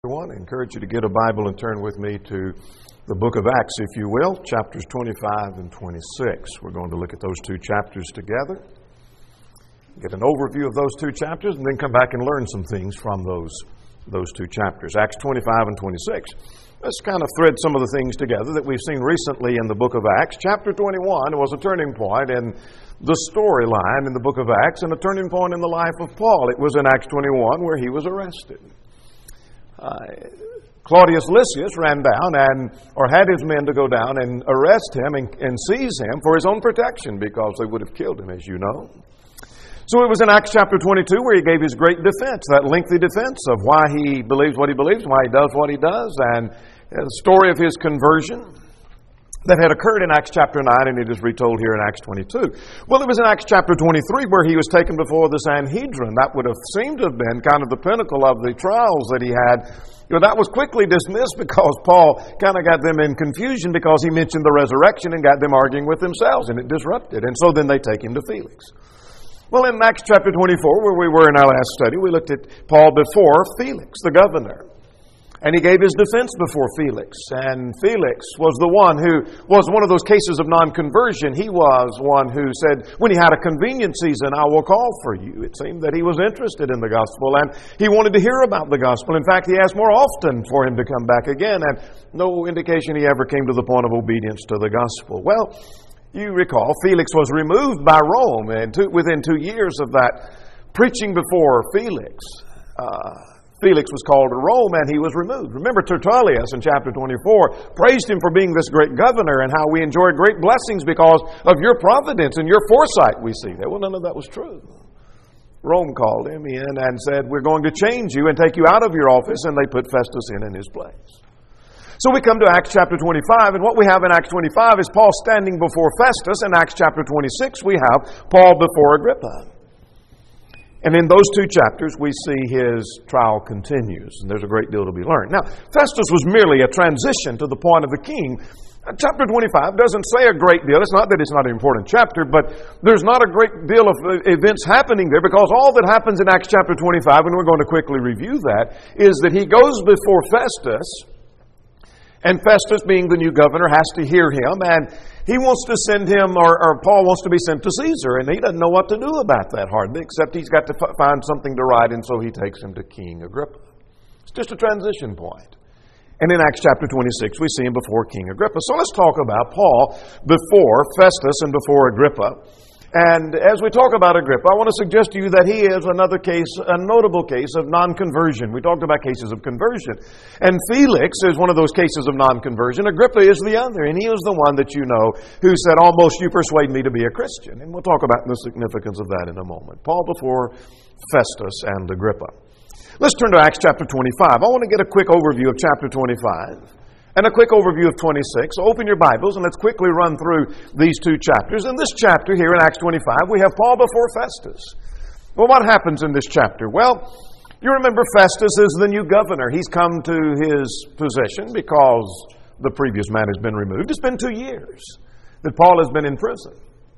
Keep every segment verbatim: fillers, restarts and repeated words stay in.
Everyone, I encourage you to get a Bible and turn with me to the book of Acts, if you will, chapters twenty-five and twenty-six. We're going to look at those two chapters together, get an overview of those two chapters, and then come back and learn some things from those, those two chapters. Acts twenty-five and twenty-six. Let's kind of thread some of the things together that we've seen recently in the book of Acts. Chapter twenty-one was a turning point in the storyline in the book of Acts and a turning point in the life of Paul. It was in Acts twenty-one where he was arrested. Uh, Claudius Lysias ran down and, or had his men to go down and arrest him and, and seize him for his own protection because they would have killed him, as you know. So it was in Acts chapter twenty-two where he gave his great defense, that lengthy defense of why he believes what he believes, why he does what he does, and the story of his conversion that had occurred in Acts chapter nine, and it is retold here in Acts twenty-two. Well, it was in Acts chapter twenty-three where he was taken before the Sanhedrin. That would have seemed to have been kind of the pinnacle of the trials that he had. You know, that was quickly dismissed because Paul kind of got them in confusion because he mentioned the resurrection and got them arguing with themselves, and it disrupted. And so then they take him to Felix. Well, in Acts chapter twenty-four, where we were in our last study, we looked at Paul before Felix, the governor. And he gave his defense before Felix. And Felix was the one who was one of those cases of non-conversion. He was one who said, when he had a convenient season, I will call for you. It seemed that he was interested in the gospel and he wanted to hear about the gospel. In fact, he asked more often for him to come back again. And no indication he ever came to the point of obedience to the gospel. Well, you recall, Felix was removed by Rome. And two, within two years of that preaching before Felix, uh, Felix was called to Rome and he was removed. Remember Tertullius in chapter twenty-four praised him for being this great governor and how we enjoyed great blessings because of your providence and your foresight, we see there. Well, none of that was true. Rome called him in and said, we're going to change you and take you out of your office, and they put Festus in in his place. So we come to Acts chapter twenty-five, and what we have in Acts twenty-five is Paul standing before Festus. In Acts chapter twenty-six, we have Paul before Agrippa. And in those two chapters, we see his trial continues, and there's a great deal to be learned. Now, Festus was merely a transition to the point of the king. Chapter twenty-five doesn't say a great deal. It's not that it's not an important chapter, but there's not a great deal of events happening there because all that happens in Acts chapter twenty-five, and we're going to quickly review that, is that he goes before Festus, and Festus, being the new governor, has to hear him, and he wants to send him, or, or Paul wants to be sent to Caesar, and he doesn't know what to do about that hardly, except he's got to f- find something to write, and so he takes him to King Agrippa. It's just a transition point. And in Acts chapter twenty-six, we see him before King Agrippa. So let's talk about Paul before Festus and before Agrippa. And as we talk about Agrippa, I want to suggest to you that he is another case, a notable case of non-conversion. We talked about cases of conversion. And Felix is one of those cases of non-conversion. Agrippa is the other. And he was the one that you know who said, almost you persuade me to be a Christian. And we'll talk about the significance of that in a moment. Paul before Festus and Agrippa. Let's turn to Acts chapter twenty-five. I want to get a quick overview of chapter twenty-five. And a quick overview of twenty-six. So open your Bibles and let's quickly run through these two chapters. In this chapter here in Acts twenty-five, we have Paul before Festus. Well, what happens in this chapter? Well, you remember Festus is the new governor. He's come to his position because the previous man has been removed. It's been two years that Paul has been in prison.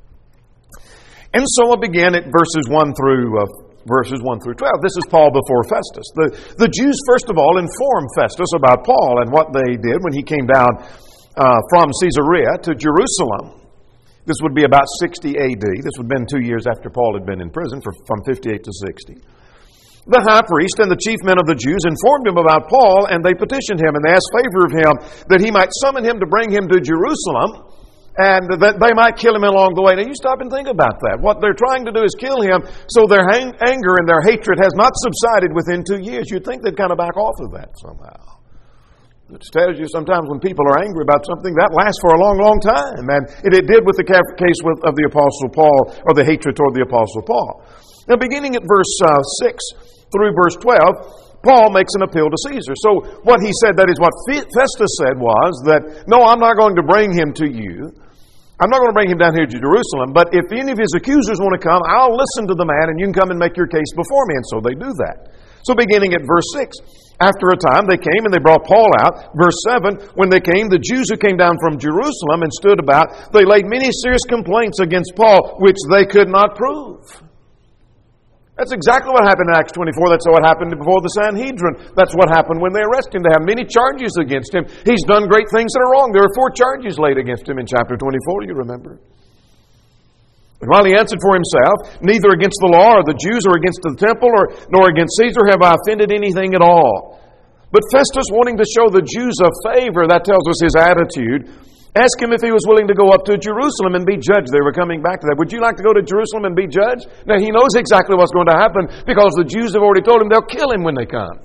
And so I'll begin at verses one through uh, Verses one through twelve. This is Paul before Festus. The, the Jews, first of all, informed Festus about Paul and what they did when he came down uh, from Caesarea to Jerusalem. This would be about sixty A D. This would have been two years after Paul had been in prison, for, from fifty-eight to sixty. The high priest and the chief men of the Jews informed him about Paul, and they petitioned him, and they asked favor of him that he might summon him to bring him to Jerusalem, and that they might kill him along the way. Now you stop and think about that. What they're trying to do is kill him, so their hang- anger and their hatred has not subsided within two years. You'd think they'd kind of back off of that somehow. It tells you sometimes when people are angry about something, that lasts for a long, long time. And it, it did with the case with, of the Apostle Paul, or the hatred toward the Apostle Paul. Now beginning at verse uh, six through verse twelve, Paul makes an appeal to Caesar. So what he said, that is what Festus said, was that, no, I'm not going to bring him to you. I'm not going to bring him down here to Jerusalem, but if any of his accusers want to come, I'll listen to the man and you can come and make your case before me. And so they do that. So beginning at verse six, after a time they came and they brought Paul out. Verse seven, when they came, the Jews who came down from Jerusalem and stood about, they laid many serious complaints against Paul, which they could not prove. That's exactly what happened in Acts twenty-four. That's what happened before the Sanhedrin. That's what happened when they arrested him. They have many charges against him. He's done great things that are wrong. There are four charges laid against him in chapter twenty-four, you remember. And while he answered for himself, neither against the law or the Jews or against the temple or nor against Caesar have I offended anything at all. But Festus, wanting to show the Jews a favor, that tells us his attitude, asked him if he was willing to go up to Jerusalem and be judged. They were coming back to that. Would you like to go to Jerusalem and be judged? Now, he knows exactly what's going to happen because the Jews have already told him they'll kill him when they come.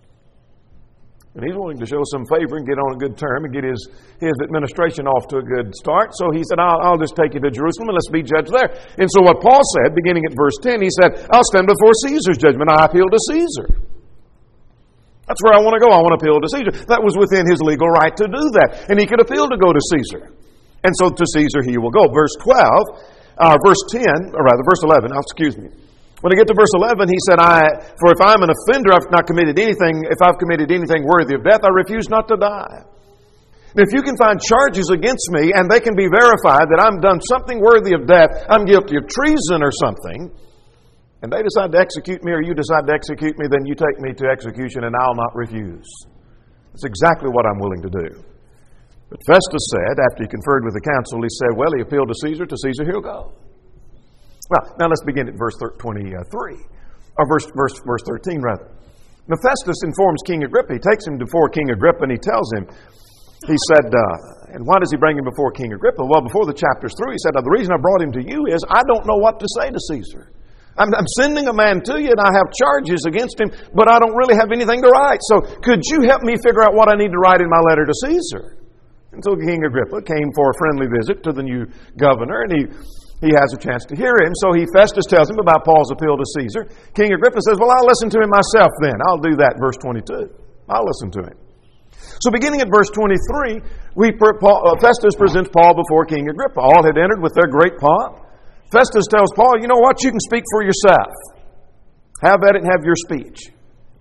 And he's willing to show some favor and get on a good term and get his, his administration off to a good start. So he said, I'll, I'll just take you to Jerusalem and let's be judged there. And so what Paul said, beginning at verse ten, he said, I'll stand before Caesar's judgment. I appeal to Caesar. That's where I want to go. I want to appeal to Caesar. That was within his legal right to do that. And he could appeal to go to Caesar. And so to Caesar he will go. Verse twelve, uh, verse ten, or rather verse eleven, oh, excuse me. When I get to verse eleven, he said, I, for if I'm an offender, I've not committed anything, if I've committed anything worthy of death, I refuse not to die. And if you can find charges against me and they can be verified that I've done something worthy of death, I'm guilty of treason or something, and they decide to execute me or you decide to execute me, then you take me to execution and I'll not refuse. That's exactly what I'm willing to do. But Festus said, after he conferred with the council, he said, well, he appealed to Caesar, to Caesar he'll go. Well, now let's begin at verse twenty-three, or verse, verse, verse thirteen rather. Now Festus informs King Agrippa. He takes him before King Agrippa and he tells him, he said, uh, and why does he bring him before King Agrippa? Well, before the chapter's through, he said, now, the reason I brought him to you is I don't know what to say to Caesar. I'm, I'm sending a man to you and I have charges against him, but I don't really have anything to write. So could you help me figure out what I need to write in my letter to Caesar? And so King Agrippa came for a friendly visit to the new governor, and he, he has a chance to hear him. So he, Festus tells him about Paul's appeal to Caesar. King Agrippa says, well, I'll listen to him myself then. I'll do that, verse twenty-two. I'll listen to him. So beginning at verse twenty-three, we, Paul, uh, Festus presents Paul before King Agrippa. All had entered with their great pomp. Festus tells Paul, you know what, you can speak for yourself. Have at it and have your speech.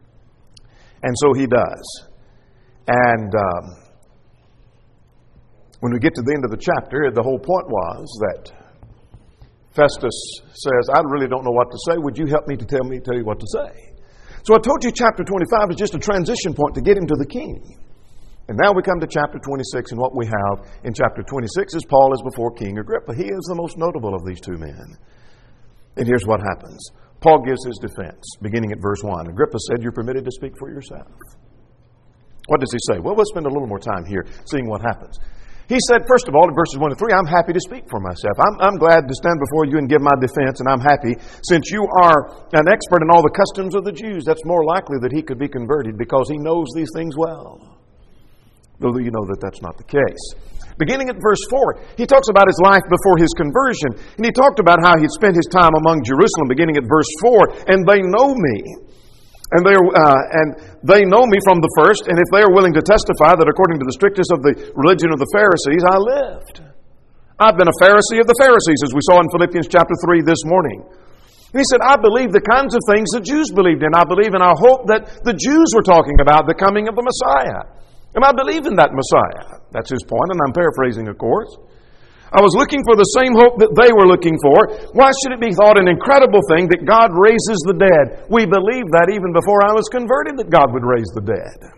And so he does. And um, when we get to the end of the chapter, the whole point was that Festus says, I really don't know what to say. Would you help me to tell me, tell you what to say? So I told you chapter twenty-five is just a transition point to get him to the king. And now we come to chapter twenty-six, and what we have in chapter twenty-six is Paul is before King Agrippa. He is the most notable of these two men. And here's what happens. Paul gives his defense, beginning at verse one. Agrippa said, you're permitted to speak for yourself. What does he say? Well, we'll spend a little more time here seeing what happens. He said, first of all, in verses one to three, I'm happy to speak for myself. I'm, I'm glad to stand before you and give my defense, and I'm happy. Since you are an expert in all the customs of the Jews, that's more likely that he could be converted because he knows these things well. Though you know that that's not the case. Beginning at verse four, he talks about his life before his conversion. And he talked about how he'd spent his time among Jerusalem, beginning at verse four. And they know me. And they, uh, and they know me from the first. And if they are willing to testify that according to the strictness of the religion of the Pharisees, I lived. I've been a Pharisee of the Pharisees, as we saw in Philippians chapter three this morning. And he said, I believe the kinds of things the Jews believed in. I believe and I hope that the Jews were talking about the coming of the Messiah. And I believe in that Messiah. That's his point, and I'm paraphrasing, of course. I was looking for the same hope that they were looking for. Why should it be thought an incredible thing that God raises the dead? We believed that even before I was converted, that God would raise the dead.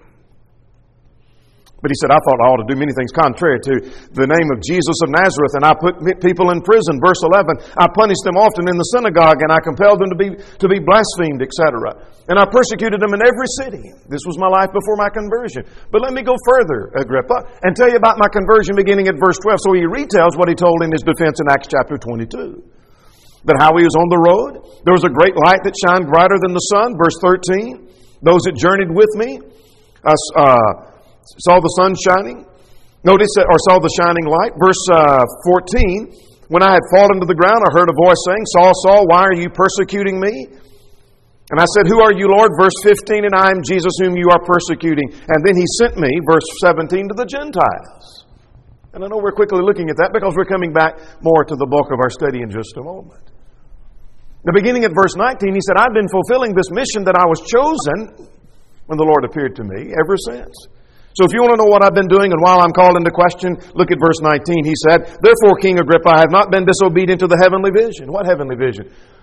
But he said, I thought I ought to do many things contrary to the name of Jesus of Nazareth, and I put people in prison. Verse eleven, I punished them often in the synagogue, and I compelled them to be to be blasphemed, et cetera. And I persecuted them in every city. This was my life before my conversion. But let me go further, Agrippa, and tell you about my conversion beginning at verse twelve. So he retells what he told in his defense in Acts chapter twenty-two. That how he was on the road, there was a great light that shined brighter than the sun. Verse thirteen, those that journeyed with me, uh, uh saw the sun shining. Notice that, or saw the shining light. Verse uh, fourteen, when I had fallen to the ground, I heard a voice saying, Saul, Saul, why are you persecuting me? And I said, who are you, Lord? Verse fifteen, and I am Jesus whom you are persecuting. And then he sent me, verse seventeen, to the Gentiles. And I know we're quickly looking at that because we're coming back more to the bulk of our study in just a moment. The beginning at verse nineteen, he said, I've been fulfilling this mission that I was chosen when the Lord appeared to me ever since. So if you want to know what I've been doing and while I'm called into question, look at verse nineteen. He said, therefore, King Agrippa, I have not been disobedient to the heavenly vision. What heavenly vision?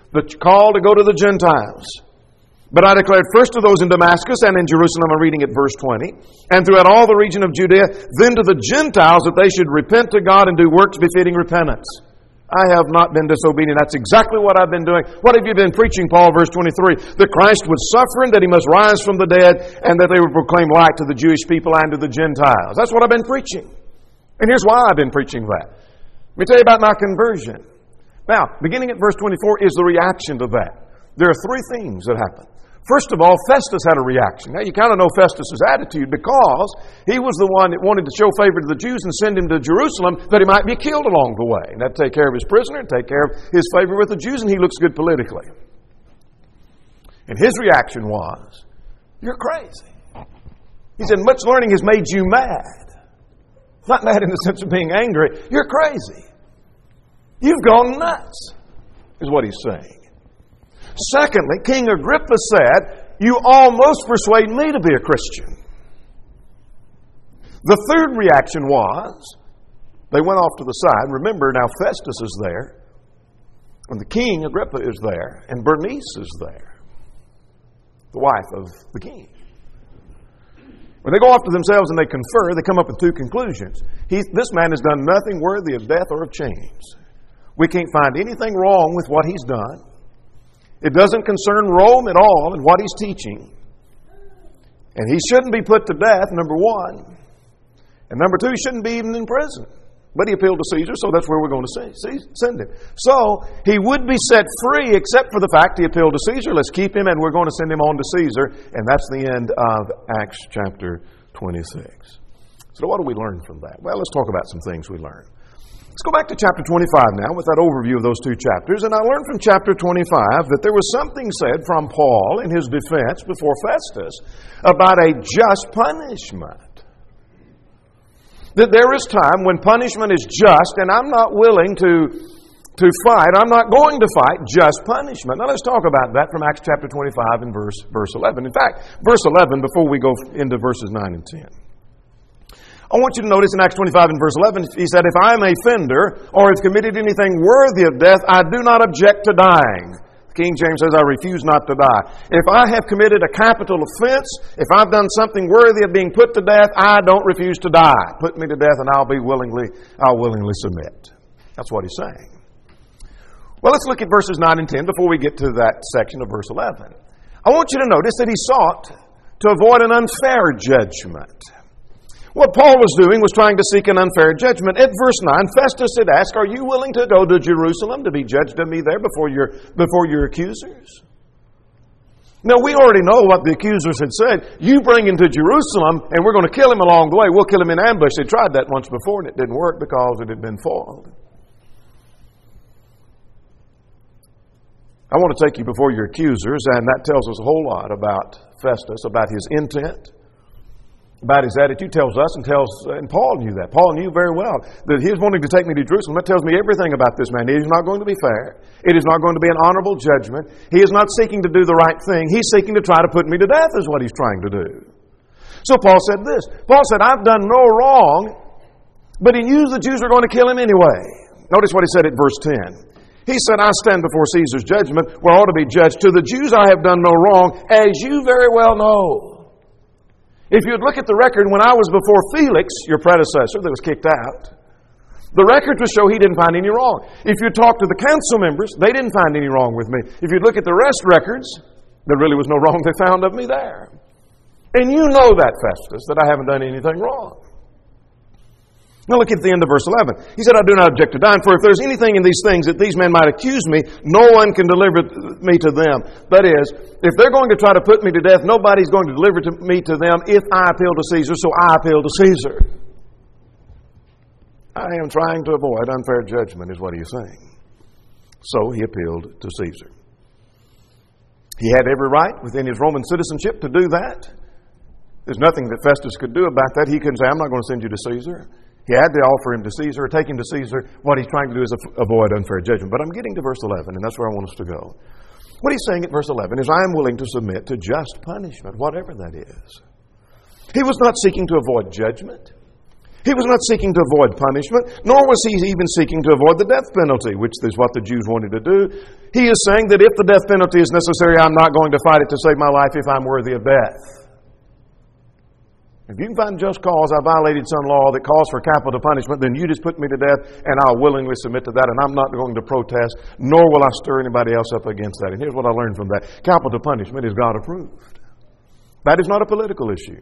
the call to go to the Gentiles. But I declared first to those in Damascus and in Jerusalem, I'm reading at verse twenty, and throughout all the region of Judea, then to the Gentiles that they should repent to God and do works befitting repentance. I have not been disobedient. That's exactly what I've been doing. What have you been preaching, Paul, verse twenty-three? That Christ would suffer and that He must rise from the dead and that they would proclaim light to the Jewish people and to the Gentiles. That's what I've been preaching. And here's why I've been preaching that. Let me tell you about my conversion. Now, beginning at verse twenty-four is the reaction to that. There are three things that happen. First of all, Festus had a reaction. Now, you kind of know Festus' attitude because he was the one that wanted to show favor to the Jews and send him to Jerusalem that he might be killed along the way. And that'd take care of his prisoner and take care of his favor with the Jews, and he looks good politically. And his reaction was, you're crazy. He said, much learning has made you mad. Not mad in the sense of being angry. You're crazy. You've gone nuts, is what he's saying. Secondly, King Agrippa said, you almost persuade me to be a Christian. The third reaction was, they went off to the side. Remember, now Festus is there, and the king, Agrippa, is there, and Bernice is there, the wife of the king. When they go off to themselves and they confer, they come up with two conclusions. He, this man has done nothing worthy of death or of chains. We can't find anything wrong with what he's done. It doesn't concern Rome at all and what he's teaching. And he shouldn't be put to death, number one. And number two, he shouldn't be even in prison. But he appealed to Caesar, so that's where we're going to see, send him. So, he would be set free except for the fact he appealed to Caesar. Let's keep him, and we're going to send him on to Caesar. And that's the end of Acts chapter twenty-six. So what do we learn from that? Well, let's talk about some things we learned. Let's go back to chapter twenty-five now with that overview of those two chapters. And I learned from chapter twenty-five that there was something said from Paul in his defense before Festus about a just punishment. That there is time when punishment is just, and I'm not willing to, to fight, I'm not going to fight just punishment. Now let's talk about that from Acts chapter twenty-five and verse, verse eleven. In fact, verse eleven, before we go into verses nine and ten. I want you to notice in Acts twenty-five and verse eleven, he said, if I am a offender or have committed anything worthy of death, I do not object to dying. King James says, I refuse not to die. If I have committed a capital offense, if I've done something worthy of being put to death, I don't refuse to die. Put me to death and I'll be willingly, I'll willingly submit. That's what he's saying. Well, let's look at verses nine and ten before we get to that section of verse eleven. I want you to notice that he sought to avoid an unfair judgment. What Paul was doing was trying to seek an unfair judgment. At verse nine, Festus had asked, are you willing to go to Jerusalem to be judged of me there before your, before your accusers? Now, we already know what the accusers had said. You bring him to Jerusalem, and we're going to kill him along the way. We'll kill him in ambush. They tried that once before, and it didn't work because it had been foiled. I want to take you before your accusers, and that tells us a whole lot about Festus, about his intent, about his attitude. Tells us and tells, and Paul knew that. Paul knew very well that he was wanting to take me to Jerusalem. That tells me everything about this man. It is not going to be fair. It is not going to be an honorable judgment. He is not seeking to do the right thing. He's seeking to try to put me to death is what he's trying to do. So Paul said this. Paul said, I've done no wrong, but he knew the Jews were going to kill him anyway. Notice what he said at verse ten. He said, I stand before Caesar's judgment where I ought to be judged. To the Jews I have done no wrong, as you very well know. If you'd look at the record when I was before Felix, your predecessor that was kicked out, the record would show he didn't find any wrong. If you talk to the council members, they didn't find any wrong with me. If you'd look at the rest records, there really was no wrong they found of me there. And you know that, Festus, that I haven't done anything wrong. Now look at the end of verse eleven. He said, I do not object to dying, for if there's anything in these things that these men might accuse me, no one can deliver me to them. That is, if they're going to try to put me to death, nobody's going to deliver to me to them if I appeal to Caesar, so I appeal to Caesar. I am trying to avoid unfair judgment, is what he's saying. So he appealed to Caesar. He had every right within his Roman citizenship to do that. There's nothing that Festus could do about that. He couldn't say, I'm not going to send you to Caesar. He had to offer him to Caesar, or take him to Caesar. What he's trying to do is avoid unfair judgment. But I'm getting to verse eleven, and that's where I want us to go. What he's saying at verse eleven is, I am willing to submit to just punishment, whatever that is. He was not seeking to avoid judgment. He was not seeking to avoid punishment, nor was he even seeking to avoid the death penalty, which is what the Jews wanted to do. He is saying that if the death penalty is necessary, I'm not going to fight it to save my life if I'm worthy of death. If you can find just cause I violated some law that calls for capital punishment, then you just put me to death, and I'll willingly submit to that, and I'm not going to protest, nor will I stir anybody else up against that. And here's what I learned from that. Capital punishment is God approved. That is not a political issue.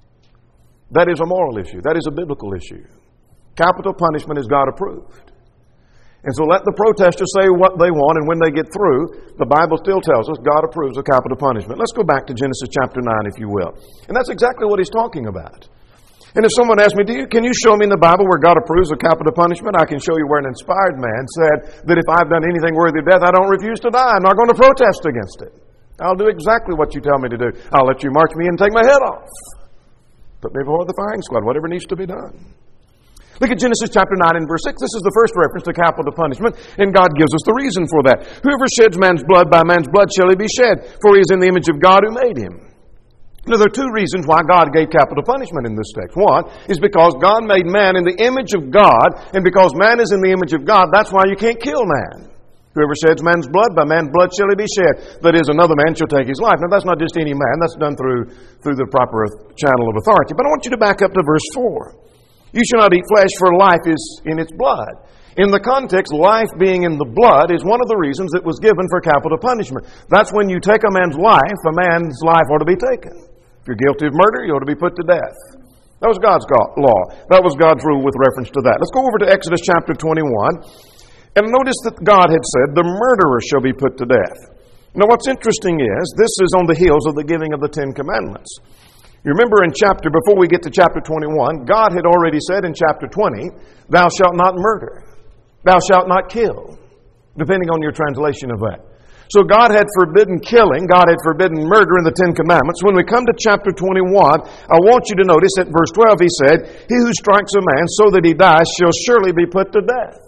That is a moral issue. That is a biblical issue. Capital punishment is God approved. And so let the protesters say what they want, and when they get through, the Bible still tells us God approves of capital punishment. Let's go back to Genesis chapter nine, if you will. And that's exactly what he's talking about. And if someone asks me, Do you, can you show me in the Bible where God approves of capital punishment? I can show you where an inspired man said that if I've done anything worthy of death, I don't refuse to die. I'm not going to protest against it. I'll do exactly what you tell me to do. I'll let you march me in and take my head off. Put me before the firing squad, whatever needs to be done. Look at Genesis chapter nine and verse six. This is the first reference to capital punishment, and God gives us the reason for that. Whoever sheds man's blood, by man's blood shall he be shed, for he is in the image of God who made him. Now, there are two reasons why God gave capital punishment in this text. One is because God made man in the image of God, and because man is in the image of God, that's why you can't kill man. Whoever sheds man's blood, by man's blood shall he be shed. That is, another man shall take his life. Now, that's not just any man. That's done through, through the proper channel of authority. But I want you to back up to verse four. You shall not eat flesh, for life is in its blood. In the context, life being in the blood is one of the reasons it was given for capital punishment. That's when you take a man's life, a man's life ought to be taken. If you're guilty of murder, you ought to be put to death. That was God's law. That was God's rule with reference to that. Let's go over to Exodus chapter twenty-one. And notice that God had said, the murderer shall be put to death. Now what's interesting is, this is on the heels of the giving of the Ten Commandments. You remember in chapter, before we get to chapter twenty-one, God had already said in chapter twenty, thou shalt not murder, thou shalt not kill, depending on your translation of that. So God had forbidden killing, God had forbidden murder in the Ten Commandments. When we come to chapter twenty-one, I want you to notice at verse twelve, he said, he who strikes a man so that he dies shall surely be put to death.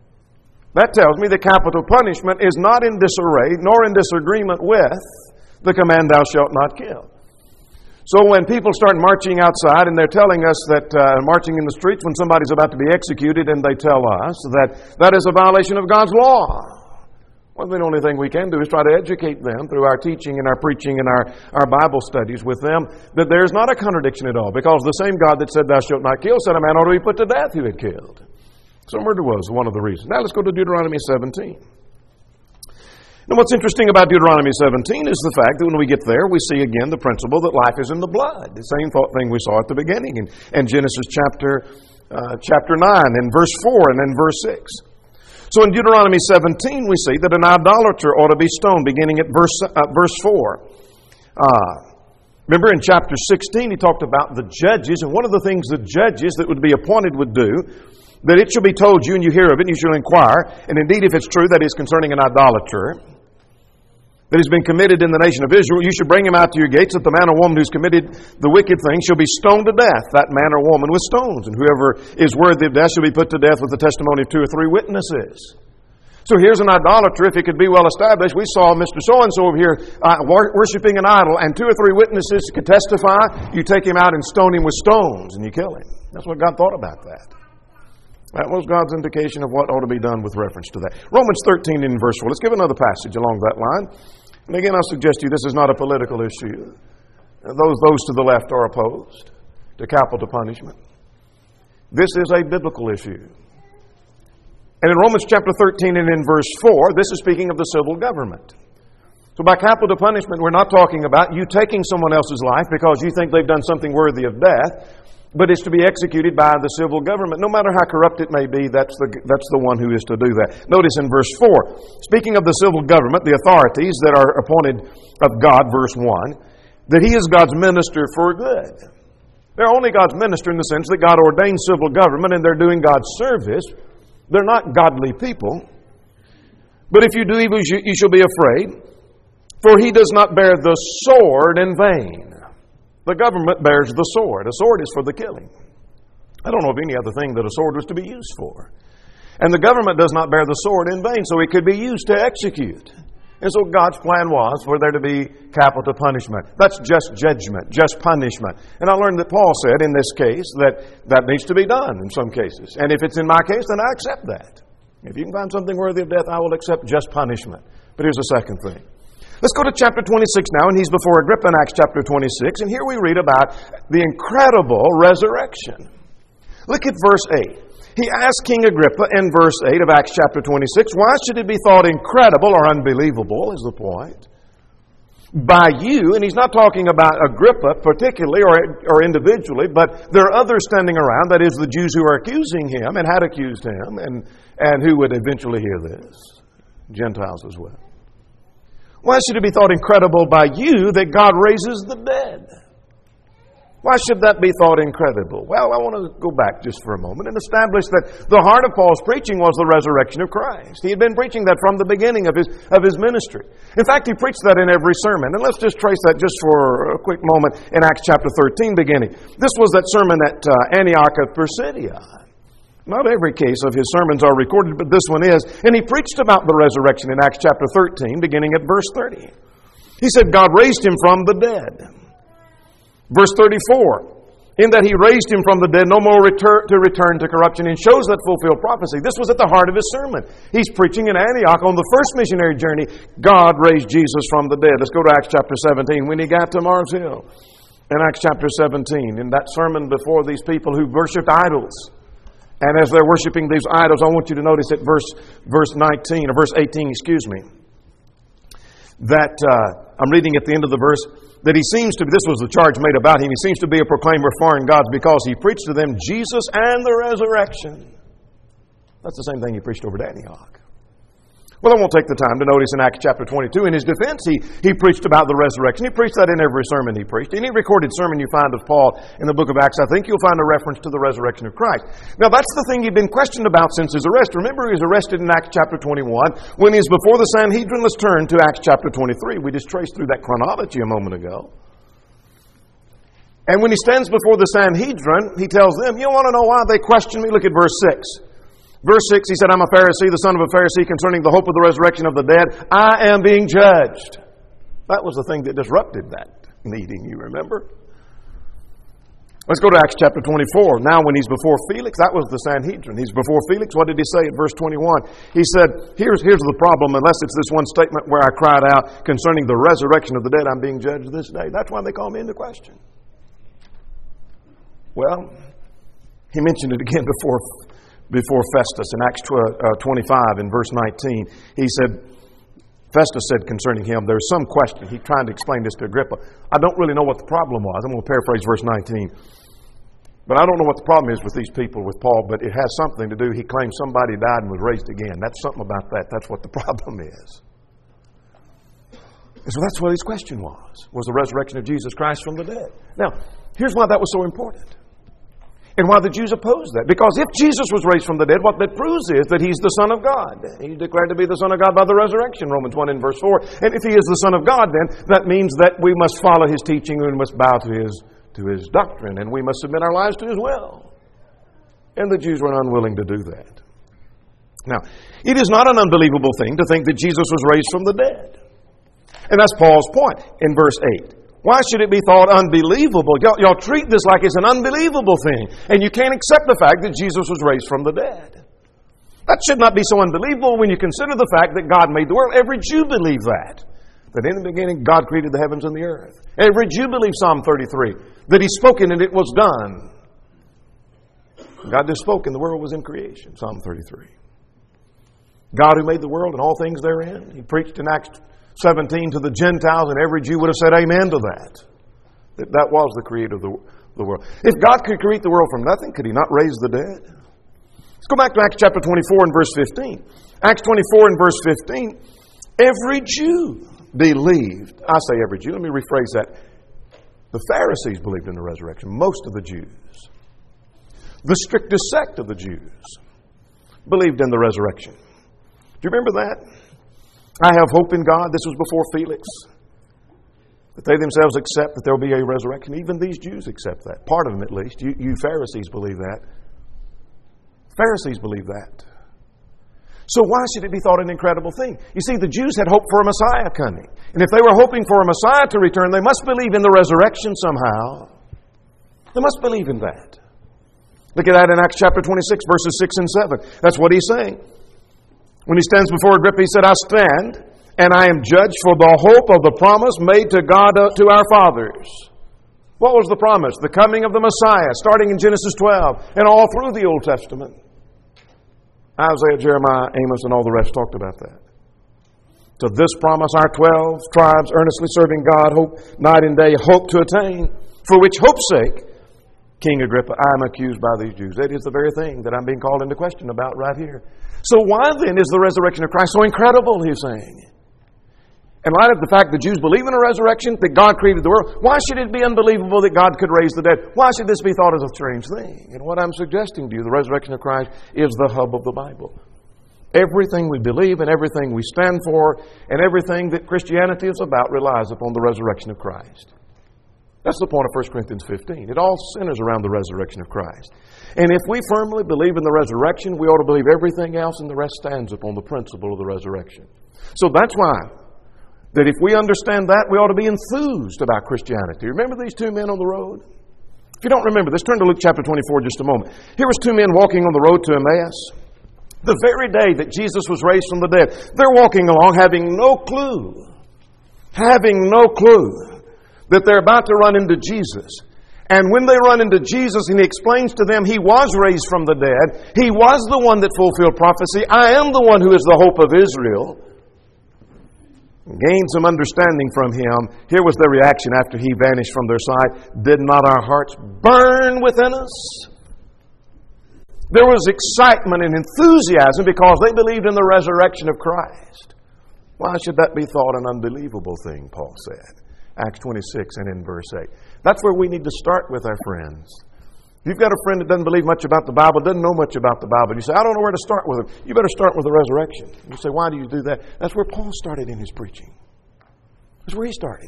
That tells me that capital punishment is not in disarray nor in disagreement with the command, thou shalt not kill. So when people start marching outside and they're telling us that, uh, marching in the streets when somebody's about to be executed, and they tell us that that is a violation of God's law, well, the only thing we can do is try to educate them through our teaching and our preaching and our, our Bible studies with them that there's not a contradiction at all, because the same God that said, thou shalt not kill, said a man ought to be put to death who had killed. So murder was one of the reasons. Now let's go to Deuteronomy seventeen. Now what's interesting about Deuteronomy seventeen is the fact that when we get there, we see again the principle that life is in the blood. The same thing we saw at the beginning in, in Genesis chapter, uh, chapter nine and verse four and then verse six. So in Deuteronomy seventeen, we see that an idolater ought to be stoned, beginning at verse, uh, verse four. Uh, remember in chapter sixteen, he talked about the judges, and one of the things the judges that would be appointed would do, that it shall be told you and you hear of it, and you shall inquire, and indeed if it's true that is concerning an idolater that has been committed in the nation of Israel, you should bring him out to your gates, that the man or woman who's committed the wicked thing shall be stoned to death, that man or woman with stones, and whoever is worthy of death shall be put to death with the testimony of two or three witnesses. So here's an idolater. If it could be well established, we saw Mister So-and-so over here uh, worshiping an idol, and two or three witnesses could testify. You take him out and stone him with stones, and you kill him. That's what God thought about that. That was God's indication of what ought to be done with reference to that. Romans thirteen in verse four. Let's give another passage along that line. And again, I'll suggest to you this is not a political issue. Those, those to the left are opposed to capital punishment. This is a biblical issue. And in Romans chapter thirteen and in verse four, this is speaking of the civil government. So by capital punishment, we're not talking about you taking someone else's life because you think they've done something worthy of death, but it's to be executed by the civil government. No matter how corrupt it may be, that's the, that's the one who is to do that. Notice in verse four, speaking of the civil government, the authorities that are appointed of God, verse one, that he is God's minister for good. They're only God's minister in the sense that God ordained civil government and they're doing God's service. They're not godly people. But if you do evil, you shall be afraid, for he does not bear the sword in vain. The government bears the sword. A sword is for the killing. I don't know of any other thing that a sword was to be used for. And the government does not bear the sword in vain, so it could be used to execute. And so God's plan was for there to be capital punishment. That's just judgment, just punishment. And I learned that Paul said in this case that that needs to be done in some cases. And if it's in my case, then I accept that. If you can find something worthy of death, I will accept just punishment. But here's the second thing. Let's go to chapter twenty-six now, and he's before Agrippa in Acts chapter twenty-six. And here we read about the incredible resurrection. Look at verse eight. He asked King Agrippa in verse eight of Acts chapter twenty-six, why should it be thought incredible or unbelievable, is the point, by you, and he's not talking about Agrippa particularly or, or individually, but there are others standing around, that is the Jews who are accusing him and had accused him and, and who would eventually hear this, Gentiles as well. Why should it be thought incredible by you that God raises the dead? Why should that be thought incredible? Well, I want to go back just for a moment and establish that the heart of Paul's preaching was the resurrection of Christ. He had been preaching that from the beginning of his, of his ministry. In fact, he preached that in every sermon. And let's just trace that just for a quick moment in Acts chapter thirteen beginning. This was that sermon at uh, Antioch of Pisidia. Not every case of his sermons are recorded, but this one is. And he preached about the resurrection in Acts chapter thirteen, beginning at verse thirty. He said, God raised him from the dead. Verse thirty-four, in that he raised him from the dead, no more return to return to corruption, and shows that fulfilled prophecy. This was at the heart of his sermon. He's preaching in Antioch on the first missionary journey. God raised Jesus from the dead. Let's go to Acts chapter seventeen. When he got to Mars Hill, in Acts chapter seventeen, in that sermon before these people who worshiped idols. And as they're worshiping these idols, I want you to notice at verse, verse nineteen, or verse eighteen, excuse me, that uh, I'm reading at the end of the verse, that he seems to be, this was the charge made about him, he seems to be a proclaimer of foreign gods because he preached to them Jesus and the resurrection. That's the same thing he preached over at Antioch. Well, I won't take the time to notice in Acts chapter twenty-two, in his defense, he, he preached about the resurrection. He preached that in every sermon he preached. Any recorded sermon you find of Paul in the book of Acts, I think you'll find a reference to the resurrection of Christ. Now, that's the thing he'd been questioned about since his arrest. Remember, he was arrested in Acts chapter twenty-one. When he's before the Sanhedrin, let's turn to Acts chapter twenty-three. We just traced through that chronology a moment ago. And when he stands before the Sanhedrin, he tells them, you want to know why they question me? Look at verse six. Verse six, he said, I'm a Pharisee, the son of a Pharisee, concerning the hope of the resurrection of the dead. I am being judged. That was the thing that disrupted that meeting, you remember? Let's go to Acts chapter twenty-four. Now when he's before Felix, that was the Sanhedrin. He's before Felix. What did he say at verse twenty-one? He said, here's, here's the problem, unless it's this one statement where I cried out concerning the resurrection of the dead, I'm being judged this day. That's why they call me into question. Well, he mentioned it again before before Festus in Acts twenty-five in verse nineteen. He said, Festus said concerning him, there's some question. He tried to explain this to Agrippa. I don't really know what the problem was. I'm going to paraphrase verse nineteen. But I don't know what the problem is with these people, with Paul, but it has something to do. He claims somebody died and was raised again. That's something about that. That's what the problem is. And so that's what his question was, was the resurrection of Jesus Christ from the dead. Now, here's why that was so important. And why the Jews opposed that. Because if Jesus was raised from the dead, what that proves is that he's the Son of God. He's declared to be the Son of God by the resurrection, Romans one and verse four. And if he is the Son of God, then that means that we must follow his teaching and we must bow to his, to his doctrine. And we must submit our lives to his will. And the Jews were unwilling to do that. Now, it is not an unbelievable thing to think that Jesus was raised from the dead. And that's Paul's point in verse eight. Why should it be thought unbelievable? Y'all, y'all treat this like it's an unbelievable thing. And you can't accept the fact that Jesus was raised from the dead. That should not be so unbelievable when you consider the fact that God made the world. Every Jew believed that. That in the beginning God created the heavens and the earth. Every Jew believed Psalm thirty-three. That He spoke and it was done. God just spoke and the world was in creation. Psalm thirty-three. God who made the world and all things therein. He preached in Acts seventeen to the Gentiles, and every Jew would have said amen to that. That, that was the creator of the, the world. If God could create the world from nothing, could He not raise the dead? Let's go back to Acts chapter twenty-four and verse fifteen. Acts twenty-four and verse fifteen. Every Jew believed. I say every Jew. Let me rephrase that. The Pharisees believed in the resurrection. Most of the Jews. The strictest sect of the Jews believed in the resurrection. Do you remember that? I have hope in God. This was before Felix. That they themselves accept that there will be a resurrection. Even these Jews accept that. Part of them at least. You, you Pharisees believe that. Pharisees believe that. So why should it be thought an incredible thing? You see, the Jews had hoped for a Messiah coming. And if they were hoping for a Messiah to return, they must believe in the resurrection somehow. They must believe in that. Look at that in Acts chapter twenty-six, verses six and seven. That's what he's saying. When he stands before Agrippa, he said, I stand, and I am judged for the hope of the promise made to God, uh, to our fathers. What was the promise? The coming of the Messiah, starting in Genesis twelve, and all through the Old Testament. Isaiah, Jeremiah, Amos, and all the rest talked about that. To this promise our twelve tribes, earnestly serving God, hope night and day, hope to attain, for which hope's sake, King Agrippa, I am accused by these Jews. That is the very thing that I'm being called into question about right here. So why then is the resurrection of Christ so incredible, he's saying? In light of the fact that Jews believe in a resurrection, that God created the world, why should it be unbelievable that God could raise the dead? Why should this be thought as a strange thing? And what I'm suggesting to you, the resurrection of Christ is the hub of the Bible. Everything we believe and everything we stand for and everything that Christianity is about relies upon the resurrection of Christ. That's the point of First Corinthians fifteen. It all centers around the resurrection of Christ. And if we firmly believe in the resurrection, we ought to believe everything else, and the rest stands upon the principle of the resurrection. So that's why that if we understand that, we ought to be enthused about Christianity. Remember these two men on the road? If you don't remember this, turn to Luke chapter twenty-four just a moment. Here was two men walking on the road to Emmaus. The very day that Jesus was raised from the dead. They're walking along having no clue, having no clue that they're about to run into Jesus. And when they run into Jesus and He explains to them He was raised from the dead, He was the one that fulfilled prophecy, I am the one who is the hope of Israel, gained some understanding from Him. Here was their reaction after He vanished from their sight. Did not our hearts burn within us? There was excitement and enthusiasm because they believed in the resurrection of Christ. Why should that be thought an unbelievable thing, Paul said. Acts twenty-six and in verse eight. That's where we need to start with our friends. If you've got a friend that doesn't believe much about the Bible, doesn't know much about the Bible, you say, I don't know where to start with him. You better start with the resurrection. You say, why do you do that? That's where Paul started in his preaching. That's where he started.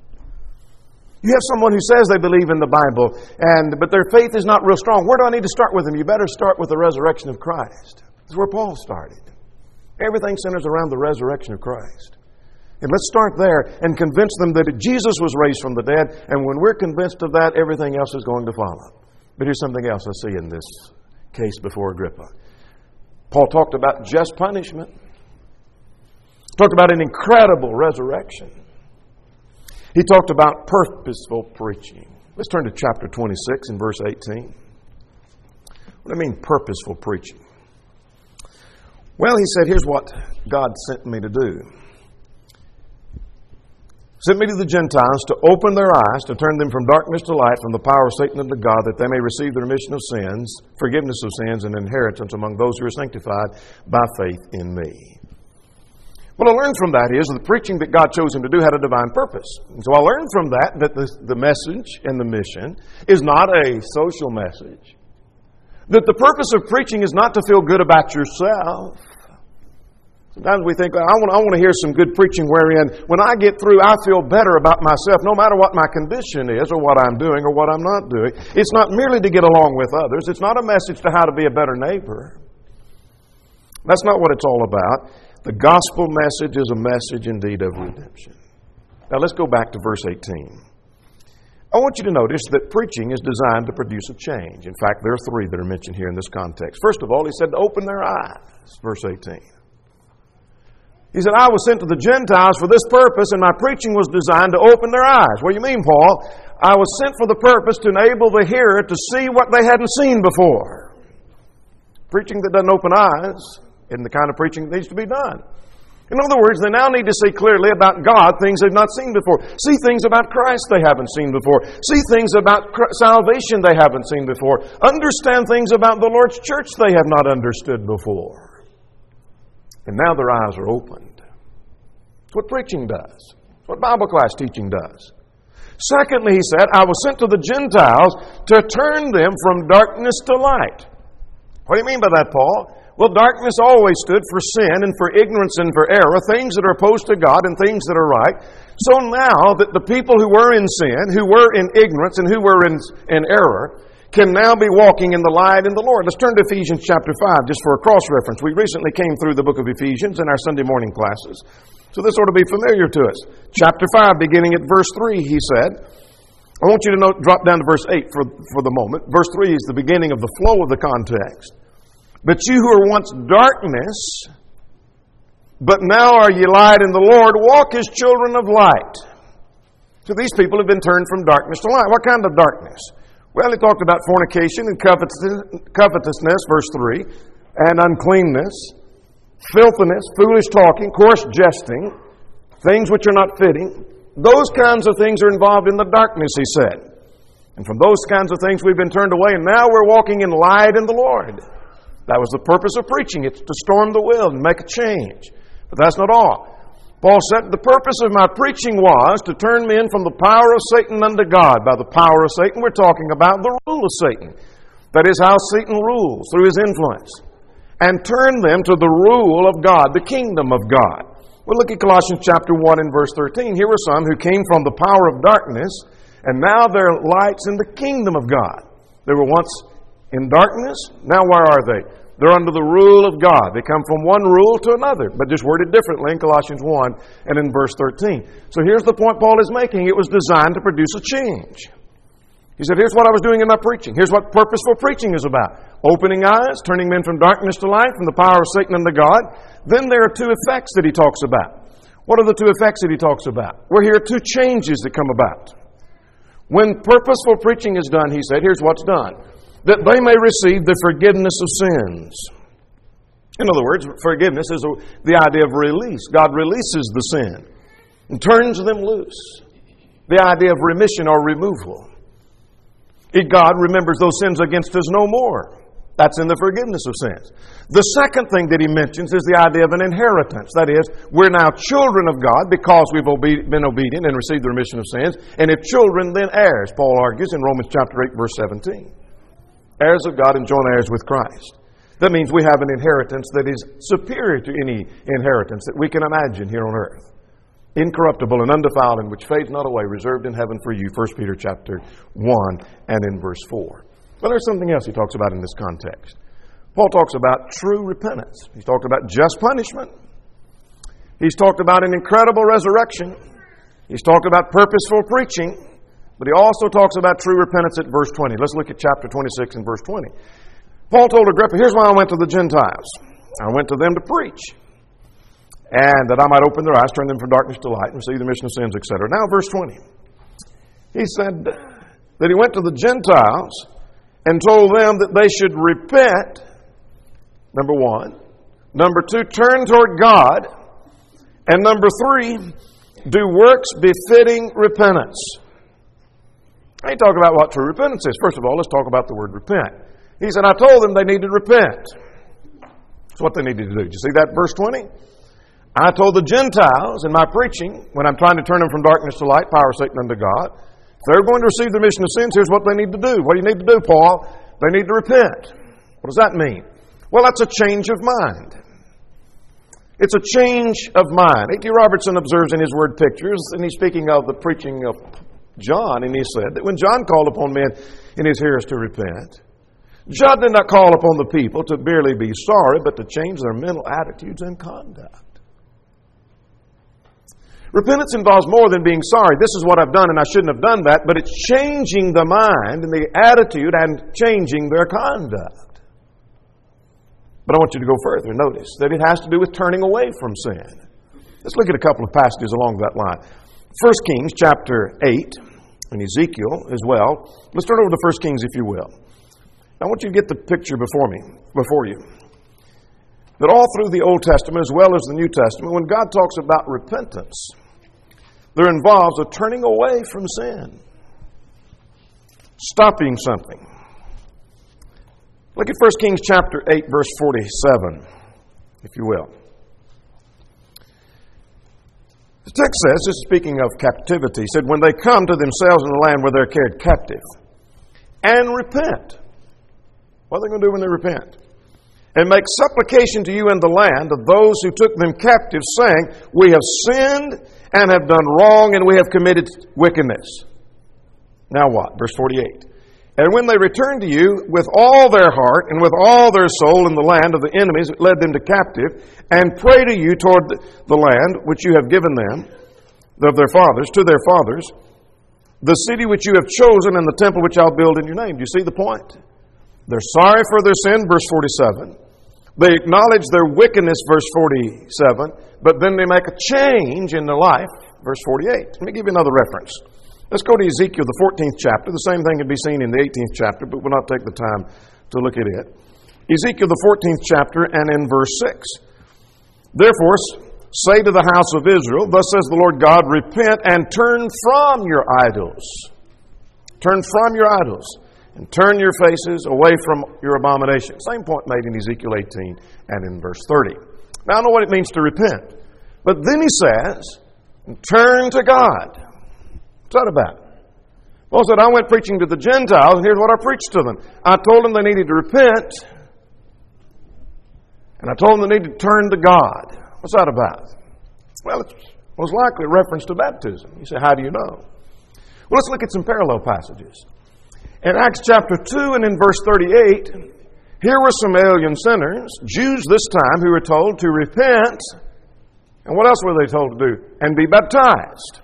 You have someone who says they believe in the Bible, and but their faith is not real strong. Where do I need to start with them? You better start with the resurrection of Christ. That's where Paul started. Everything centers around the resurrection of Christ. And let's start there and convince them that Jesus was raised from the dead, and when we're convinced of that, everything else is going to follow. But here's something else I see in this case before Agrippa. Paul talked about just punishment. Talked about an incredible resurrection. He talked about purposeful preaching. Let's turn to chapter twenty-six and verse eighteen. What do I mean, purposeful preaching? Well, he said, here's what God sent me to do. Sent me to the Gentiles to open their eyes, to turn them from darkness to light, from the power of Satan unto God, that they may receive the remission of sins, forgiveness of sins, and inheritance among those who are sanctified by faith in me. What I learned from that is the preaching that God chose him to do had a divine purpose. And so I learned from that that the, the message and the mission is not a social message. That the purpose of preaching is not to feel good about yourself. Sometimes we think, I want, I want to hear some good preaching wherein when I get through, I feel better about myself no matter what my condition is or what I'm doing or what I'm not doing. It's not merely to get along with others. It's not a message to how to be a better neighbor. That's not what it's all about. The gospel message is a message indeed of redemption. Now let's go back to verse eighteen. I want you to notice that preaching is designed to produce a change. In fact, there are three that are mentioned here in this context. First of all, he said to open their eyes. Verse eighteen. He said, I was sent to the Gentiles for this purpose, and my preaching was designed to open their eyes. What do you mean, Paul? I was sent for the purpose to enable the hearer to see what they hadn't seen before. Preaching that doesn't open eyes isn't the kind of preaching that needs to be done. In other words, they now need to see clearly about God things they've not seen before. See things about Christ they haven't seen before. See things about salvation they haven't seen before. Understand things about the Lord's church they have not understood before. And now their eyes are opened. That's what preaching does. That's what Bible class teaching does. Secondly, he said, I was sent to the Gentiles to turn them from darkness to light. What do you mean by that, Paul? Well, darkness always stood for sin and for ignorance and for error, things that are opposed to God and things that are right. So now that the people who were in sin, who were in ignorance and who were in, in error, can now be walking in the light in the Lord. Let's turn to Ephesians chapter five, just for a cross-reference. We recently came through the book of Ephesians in our Sunday morning classes, so this ought to be familiar to us. Chapter five, beginning at verse three, he said, I want you to note, drop down to verse eight for, for the moment. Verse three is the beginning of the flow of the context. But you who were once darkness, but now are ye light in the Lord, walk as children of light. So these people have been turned from darkness to light. What kind of darkness? Well, he talked about fornication and covetousness, verse three, and uncleanness, filthiness, foolish talking, coarse jesting, things which are not fitting. Those kinds of things are involved in the darkness, he said. And from those kinds of things we've been turned away, and now we're walking in light in the Lord. That was the purpose of preaching. It's to storm the will and make a change. But that's not all. Paul said, the purpose of my preaching was to turn men from the power of Satan unto God. By the power of Satan, we're talking about the rule of Satan. That is how Satan rules, through his influence. And turn them to the rule of God, the kingdom of God. Well, look at Colossians chapter one and verse thirteen. Here were some who came from the power of darkness, and now they're lights in the kingdom of God. They were once in darkness. Now where are they? They're under the rule of God. They come from one rule to another, but just worded differently in Colossians one and in verse thirteen. So here's the point Paul is making. It was designed to produce a change. He said, here's what I was doing in my preaching. Here's what purposeful preaching is about. Opening eyes, turning men from darkness to light, from the power of Satan unto God. Then there are two effects that he talks about. What are the two effects that he talks about? Well, here are two changes that come about. When purposeful preaching is done, he said, here's what's done. That they may receive the forgiveness of sins. In other words, forgiveness is the idea of release. God releases the sin and turns them loose. The idea of remission or removal. God remembers those sins against us no more. That's in the forgiveness of sins. The second thing that he mentions is the idea of an inheritance. That is, we're now children of God because we've obe- been obedient and received the remission of sins. And if children, then heirs, Paul argues in Romans chapter eight, verse seventeen. Heirs of God and joint heirs with Christ. That means we have an inheritance that is superior to any inheritance that we can imagine here on earth. Incorruptible and undefiled, and which fades not away, reserved in heaven for you, First Peter chapter one and in verse four. But there's something else he talks about in this context. Paul talks about true repentance. He's talked about just punishment. He's talked about an incredible resurrection. He's talked about purposeful preaching. But he also talks about true repentance at verse twenty. Let's look at chapter twenty-six and verse twenty. Paul told Agrippa, here's why I went to the Gentiles. I went to them to preach. And that I might open their eyes, turn them from darkness to light, and receive the remission of sins, et cetera. Now, verse twenty. He said that he went to the Gentiles and told them that they should repent, number one. Number two, turn toward God. And number three, do works befitting repentance. I ain't talking about what true repentance is. First of all, let's talk about the word repent. He said, I told them they needed to repent. That's what they needed to do. Did you see that, verse twenty? I told the Gentiles in my preaching, when I'm trying to turn them from darkness to light, power of Satan unto God, if they're going to receive the remission of sins, here's what they need to do. What do you need to do, Paul? They need to repent. What does that mean? Well, that's a change of mind. It's a change of mind. A T Robertson observes in his word pictures, and he's speaking of the preaching of John, and he said that when John called upon men and his hearers to repent, John did not call upon the people to merely be sorry, but to change their mental attitudes and conduct. Repentance involves more than being sorry. This is what I've done and I shouldn't have done that, but it's changing the mind and the attitude and changing their conduct. But I want you to go further. Notice that it has to do with turning away from sin. Let's look at a couple of passages along that line. First Kings chapter eight, and Ezekiel as well. Let's turn over to First Kings, if you will. I want you to get the picture before me, before you. That all through the Old Testament as well as the New Testament, when God talks about repentance, there involves a turning away from sin. Stopping something. Look at First Kings chapter eight, verse forty-seven, if you will. The text says, this is speaking of captivity, said, when they come to themselves in the land where they're carried captive, and repent. What are they going to do when they repent? And make supplication to you in the land of those who took them captive, saying, we have sinned and have done wrong, and we have committed wickedness. Now what? Verse forty-eight. And when they return to you with all their heart and with all their soul in the land of the enemies that led them to captive, and pray to you toward the land which you have given them, of their fathers, to their fathers, the city which you have chosen and the temple which I'll build in your name. Do you see the point? They're sorry for their sin, verse forty-seven. They acknowledge their wickedness, verse forty-seven, but then they make a change in their life, verse forty-eight. Let me give you another reference. Let's go to Ezekiel, the fourteenth chapter. The same thing can be seen in the eighteenth chapter, but we'll not take the time to look at it. Ezekiel, the fourteenth chapter, and in verse six. Therefore, say to the house of Israel, thus says the Lord God, repent and turn from your idols. Turn from your idols. And turn your faces away from your abomination. Same point made in Ezekiel eighteen and in verse thirty. Now I know what it means to repent. But then he says, turn to God. What's that about? Paul said, I went preaching to the Gentiles, and here's what I preached to them. I told them they needed to repent, and I told them they needed to turn to God. What's that about? Well, it's most likely a reference to baptism. You say, how do you know? Well, let's look at some parallel passages. In Acts chapter two and in verse thirty-eight, here were some alien sinners, Jews this time, who were told to repent. And what else were they told to do? And be baptized.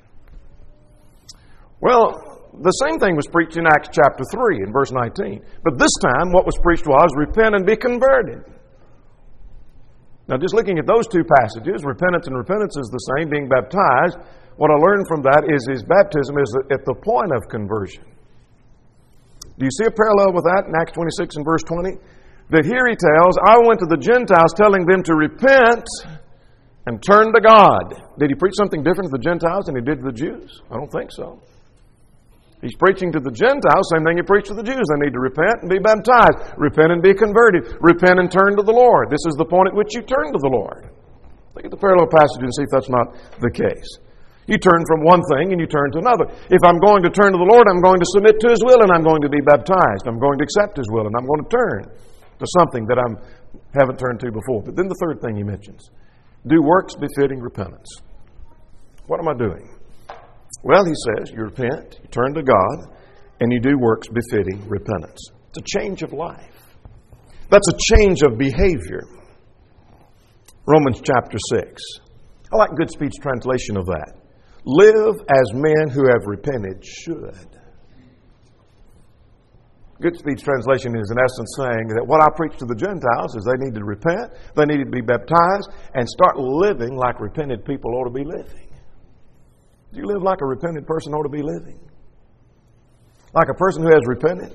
Well, the same thing was preached in Acts chapter three and verse nineteen. But this time, what was preached was, repent and be converted. Now, just looking at those two passages, repentance and repentance is the same, being baptized. What I learned from that is his baptism is at the point of conversion. Do you see a parallel with that in Acts twenty-six and verse twenty? That here he tells, I went to the Gentiles telling them to repent and turn to God. Did he preach something different to the Gentiles than he did to the Jews? I don't think so. He's preaching to the Gentiles, same thing he preached to the Jews. They need to repent and be baptized. Repent and be converted. Repent and turn to the Lord. This is the point at which you turn to the Lord. Look at the parallel passage and see if that's not the case. You turn from one thing and you turn to another. If I'm going to turn to the Lord, I'm going to submit to His will and I'm going to be baptized. I'm going to accept His will and I'm going to turn to something that I haven't turned to before. But then the third thing he mentions, do works befitting repentance. What am I doing? Well, he says, you repent, you turn to God, and you do works befitting repentance. It's a change of life. That's a change of behavior. Romans chapter six. I like Good Speech translation of that. Live as men who have repented should. Good Speech translation is in essence saying that what I preach to the Gentiles is they need to repent, they need to be baptized, and start living like repented people ought to be living. Do you live like a repentant person ought to be living? Like a person who has repented?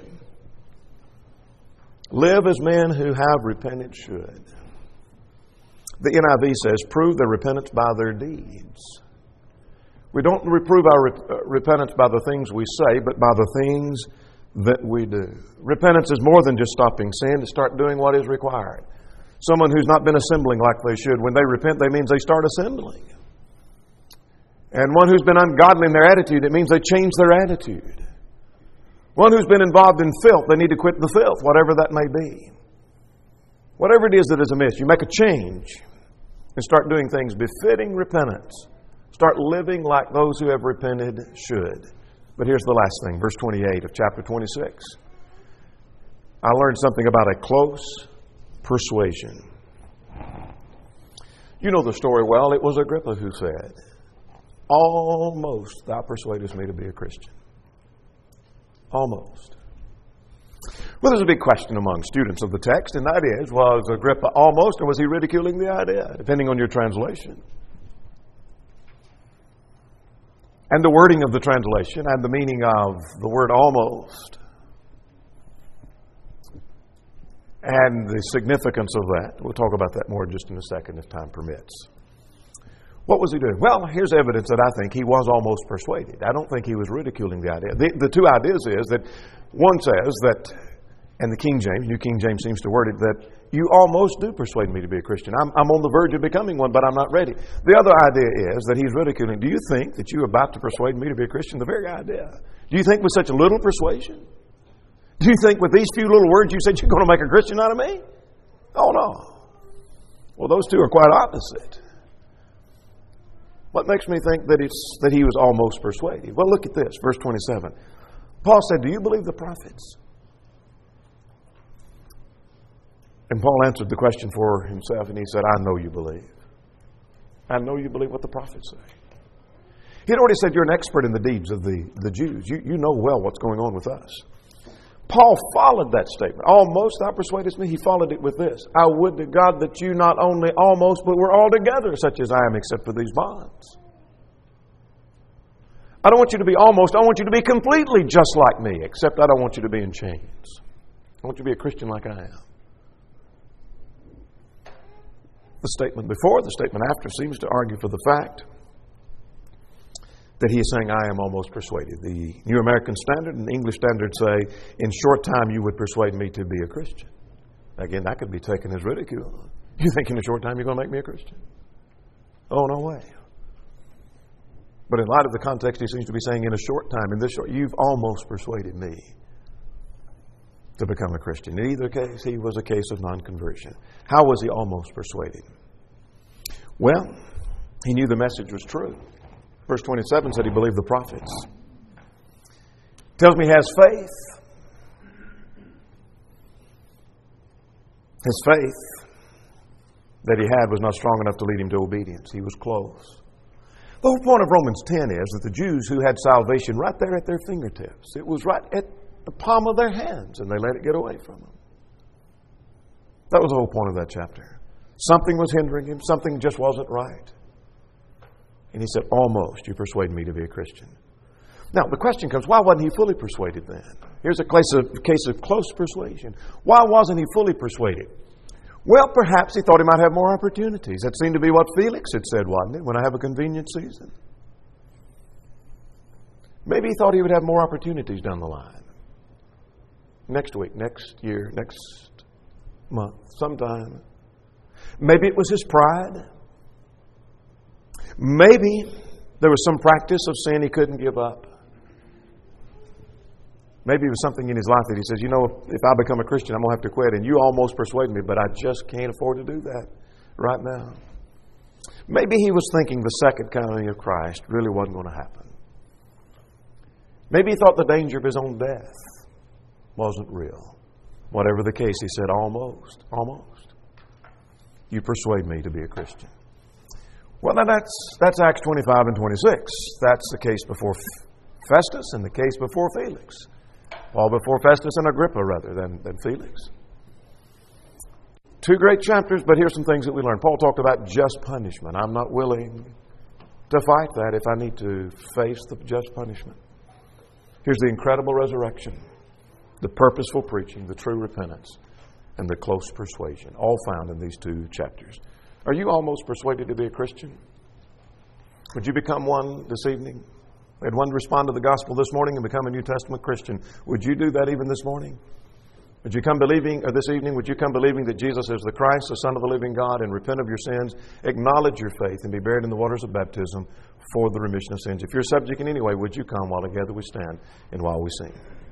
Live as men who have repented should. The N I V says, prove their repentance by their deeds. We don't reprove our re- repentance by the things we say, but by the things that we do. Repentance is more than just stopping sin, to start doing what is required. Someone who's not been assembling like they should, when they repent, that means they start assembling. And one who's been ungodly in their attitude, it means they change their attitude. One who's been involved in filth, they need to quit the filth, whatever that may be. Whatever it is that is amiss, you make a change and start doing things befitting repentance. Start living like those who have repented should. But here's the last thing, verse twenty-eight of chapter twenty-six. I learned something about a close persuasion. You know the story well. It was Agrippa who said, almost thou persuadest me to be a Christian. Almost. Well, there's a big question among students of the text, and that is, was Agrippa almost, or was he ridiculing the idea, depending on your translation? And the wording of the translation and the meaning of the word almost and the significance of that. We'll talk about that more just in a second if time permits. What was he doing? Well, here's evidence that I think he was almost persuaded. I don't think he was ridiculing the idea. The, the two ideas is that one says that, and the King James, New King James seems to word it, that you almost do persuade me to be a Christian. I'm, I'm on the verge of becoming one, but I'm not ready. The other idea is that he's ridiculing. Do you think that you're about to persuade me to be a Christian? The very idea. Do you think with such a little persuasion? Do you think with these few little words you said you're going to make a Christian out of me? Oh, no. Well, those two are quite opposite. What makes me think that it's that he was almost persuaded? Well, look at this, verse twenty-seven. Paul said, do you believe the prophets? And Paul answered the question for himself, and he said, I know you believe. I know you believe what the prophets say. He had already said, you're an expert in the deeds of the, the Jews. You, you know well what's going on with us. Paul followed that statement. Almost thou persuadest me. He followed it with this. I would to God that you not only almost, but were altogether such as I am, except for these bonds. I don't want you to be almost. I want you to be completely just like me, except I don't want you to be in chains. I want you to be a Christian like I am. The statement before, the statement after seems to argue for the fact that he is saying, I am almost persuaded. The New American Standard and the English Standard say, in short time you would persuade me to be a Christian. Again, that could be taken as ridicule. You think in a short time you're going to make me a Christian? Oh, no way. But in light of the context, he seems to be saying, in a short time, in this short, you've almost persuaded me to become a Christian. In either case, he was a case of non-conversion. How was he almost persuaded? Well, he knew the message was true. Verse twenty-seven said he believed the prophets. Tells me he has faith. His faith that he had was not strong enough to lead him to obedience. He was close. The whole point of Romans ten is that the Jews who had salvation right there at their fingertips, it was right at the palm of their hands, and they let it get away from them. That was the whole point of that chapter. Something was hindering him. Something just wasn't right. And he said, almost, you persuade me to be a Christian. Now, the question comes, why wasn't he fully persuaded then? Here's a case of, case of close persuasion. Why wasn't he fully persuaded? Well, perhaps he thought he might have more opportunities. That seemed to be what Felix had said, wasn't it? When I have a convenient season. Maybe he thought he would have more opportunities down the line. Next week, next year, next month, sometime. Maybe it was his pride. Maybe there was some practice of sin he couldn't give up. Maybe it was something in his life that he says, you know, if I become a Christian, I'm going to have to quit. And you almost persuaded me, but I just can't afford to do that right now. Maybe he was thinking the second coming of Christ really wasn't going to happen. Maybe he thought the danger of his own death wasn't real. Whatever the case, he said, almost, almost. You persuade me to be a Christian. Well, now that's, that's Acts twenty-five and twenty-six. That's the case before Festus and the case before Felix. Well, before Festus and Agrippa, rather, than, than Felix. Two great chapters, but here's some things that we learn. Paul talked about just punishment. I'm not willing to fight that if I need to face the just punishment. Here's the incredible resurrection, the purposeful preaching, the true repentance, and the close persuasion, all found in these two chapters. Are you almost persuaded to be a Christian? Would you become one this evening? We had one respond to the gospel this morning and become a New Testament Christian. Would you do that even this morning? Would you come believing, or this evening, would you come believing that Jesus is the Christ, the Son of the living God, and repent of your sins, acknowledge your faith, and be buried in the waters of baptism for the remission of sins? If you're subject in any way, would you come while together we stand and while we sing?